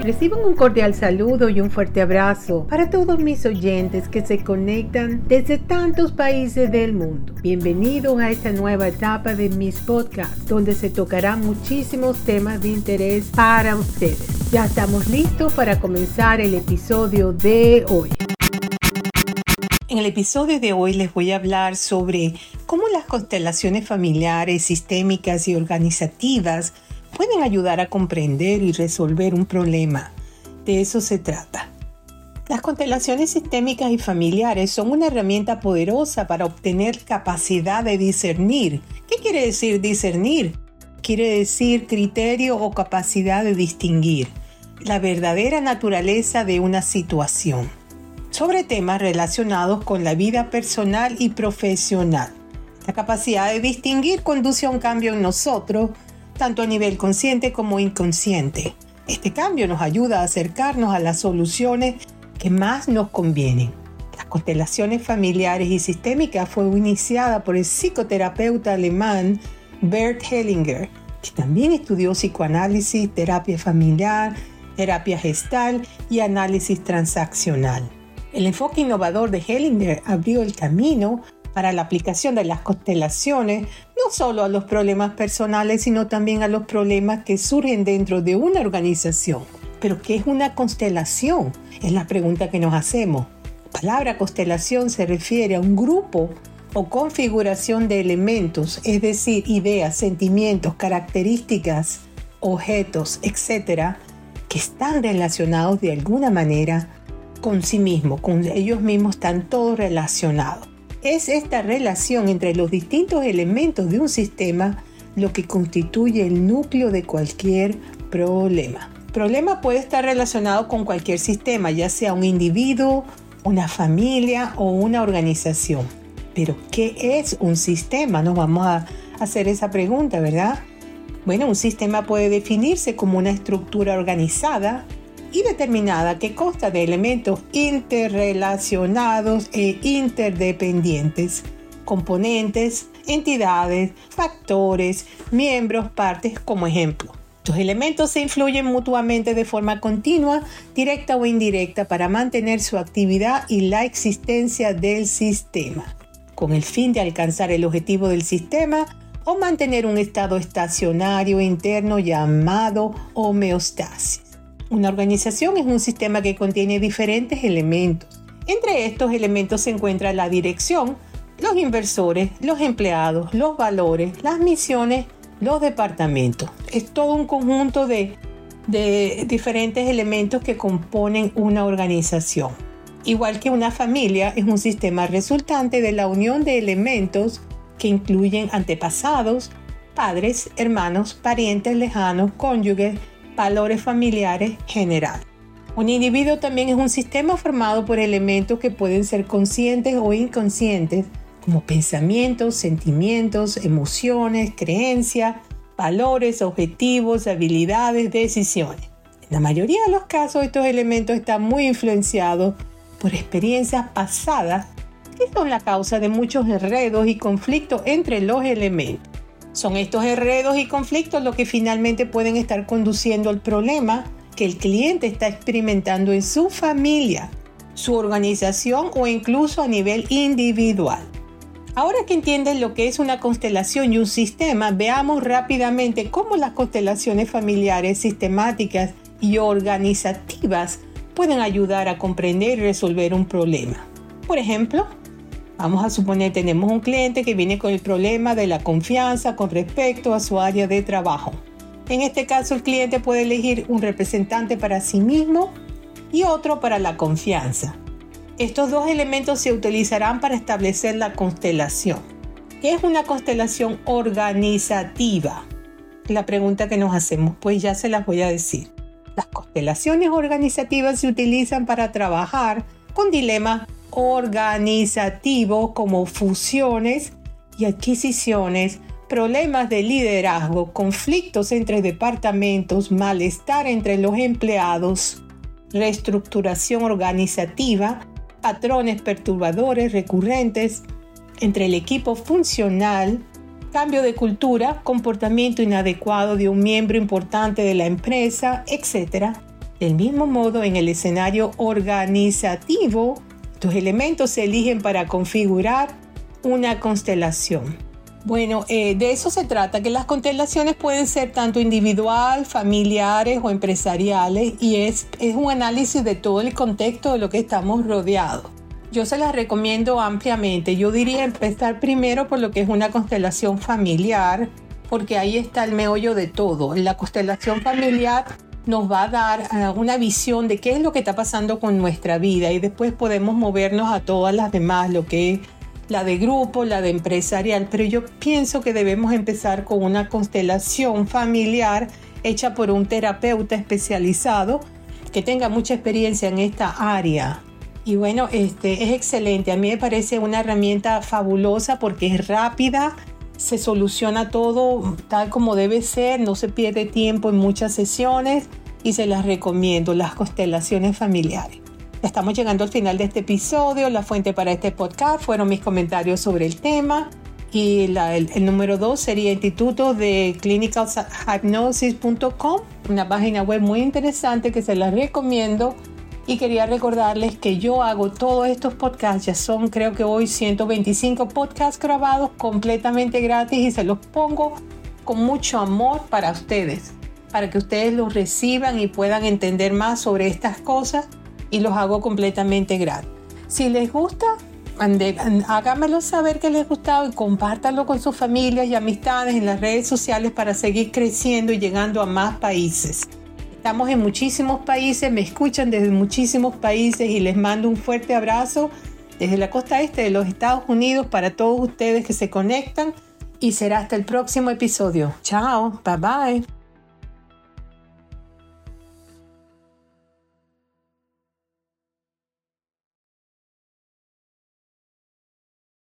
Reciban un cordial saludo y un fuerte abrazo para todos mis oyentes que se conectan desde tantos países del mundo. Bienvenidos a esta nueva etapa de mis podcasts, donde se tocarán muchísimos temas de interés para ustedes. Ya estamos listos para comenzar el episodio de hoy. En el episodio de hoy les voy a hablar sobre cómo las constelaciones familiares, sistémicas y organizativas pueden ayudar a comprender y resolver un problema. De eso se trata. Las constelaciones sistémicas y familiares son una herramienta poderosa para obtener capacidad de discernir. ¿Qué quiere decir discernir? Quiere decir criterio o capacidad de distinguir la verdadera naturaleza de una situación, sobre temas relacionados con la vida personal y profesional. La capacidad de distinguir conduce a un cambio en nosotros, tanto a nivel consciente como inconsciente. Este cambio nos ayuda a acercarnos a las soluciones que más nos convienen. Las constelaciones familiares y sistémicas fue iniciada por el psicoterapeuta alemán Bert Hellinger, que también estudió psicoanálisis, terapia familiar, terapia gestal y análisis transaccional. El enfoque innovador de Hellinger abrió el camino para la aplicación de las constelaciones no solo a los problemas personales, sino también a los problemas que surgen dentro de una organización. ¿Pero qué es una constelación? Es la pregunta que nos hacemos. La palabra constelación se refiere a un grupo o configuración de elementos, es decir, ideas, sentimientos, características, objetos, etc., que están relacionados de alguna manera con sí mismos, con ellos mismos están todos relacionados. Es esta relación entre los distintos elementos de un sistema lo que constituye el núcleo de cualquier problema. El problema puede estar relacionado con cualquier sistema, ya sea un individuo, una familia o una organización. Pero, ¿qué es un sistema? Nos vamos a hacer esa pregunta, ¿verdad? Bueno, un sistema puede definirse como una estructura organizada y determinada que consta de elementos interrelacionados e interdependientes, componentes, entidades, factores, miembros, partes como ejemplo. Estos elementos se influyen mutuamente de forma continua, directa o indirecta para mantener su actividad y la existencia del sistema, con el fin de alcanzar el objetivo del sistema o mantener un estado estacionario interno llamado homeostasis. Una organización es un sistema que contiene diferentes elementos. Entre estos elementos se encuentra la dirección, los inversores, los empleados, los valores, las misiones, los departamentos. Es todo un conjunto de diferentes elementos que componen una organización. Igual que una familia es un sistema resultante de la unión de elementos que incluyen antepasados, padres, hermanos, parientes lejanos, cónyuges, valores familiares general. Un individuo también es un sistema formado por elementos que pueden ser conscientes o inconscientes, como pensamientos, sentimientos, emociones, creencias, valores, objetivos, habilidades, decisiones. En la mayoría de los casos, estos elementos están muy influenciados por experiencias pasadas que son la causa de muchos enredos y conflictos entre los elementos. Son estos enredos y conflictos los que finalmente pueden estar conduciendo al problema que el cliente está experimentando en su familia, su organización o incluso a nivel individual. Ahora que entienden lo que es una constelación y un sistema, veamos rápidamente cómo las constelaciones familiares, sistemáticas y organizativas pueden ayudar a comprender y resolver un problema. Por ejemplo, vamos a suponer tenemos un cliente que viene con el problema de la confianza con respecto a su área de trabajo. En este caso, el cliente puede elegir un representante para sí mismo y otro para la confianza. Estos dos elementos se utilizarán para establecer la constelación. ¿Qué es una constelación organizativa? La pregunta que nos hacemos, pues ya se las voy a decir. Las constelaciones organizativas se utilizan para trabajar con dilemas organizativos como fusiones y adquisiciones, problemas de liderazgo, conflictos entre departamentos, malestar entre los empleados, reestructuración organizativa, patrones perturbadores recurrentes entre el equipo funcional, cambio de cultura, comportamiento inadecuado de un miembro importante de la empresa, etc. Del mismo modo, en el escenario organizativo, tus elementos se eligen para configurar una constelación. Bueno, de eso se trata, que las constelaciones pueden ser tanto individual, familiares o empresariales, y es un análisis de todo el contexto de lo que estamos rodeados. Yo se las recomiendo ampliamente. Yo diría empezar primero por lo que es una constelación familiar, porque ahí está el meollo de todo. La constelación familiar nos va a dar una visión de qué es lo que está pasando con nuestra vida, y después podemos movernos a todas las demás, lo que es la de grupo, la de empresarial, pero yo pienso que debemos empezar con una constelación familiar hecha por un terapeuta especializado que tenga mucha experiencia en esta área. Y bueno, es excelente. A mí me parece una herramienta fabulosa porque es rápida, se soluciona todo tal como debe ser, no se pierde tiempo en muchas sesiones y se las recomiendo, las constelaciones familiares. Estamos llegando al final de este episodio. La fuente para este podcast fueron mis comentarios sobre el tema. Y el número 2 sería Instituto de clinicalhypnosis.com, una página web muy interesante que se las recomiendo. Y quería recordarles que yo hago todos estos podcasts, ya son creo que hoy 125 podcasts grabados completamente gratis y se los pongo con mucho amor para ustedes, para que ustedes los reciban y puedan entender más sobre estas cosas, y los hago completamente gratis. Si les gusta, háganmelo saber que les gustado y compártanlo con sus familias y amistades en las redes sociales para seguir creciendo y llegando a más países. Estamos en muchísimos países, me escuchan desde muchísimos países y les mando un fuerte abrazo desde la costa este de los Estados Unidos para todos ustedes que se conectan, y será hasta el próximo episodio. Chao, bye bye.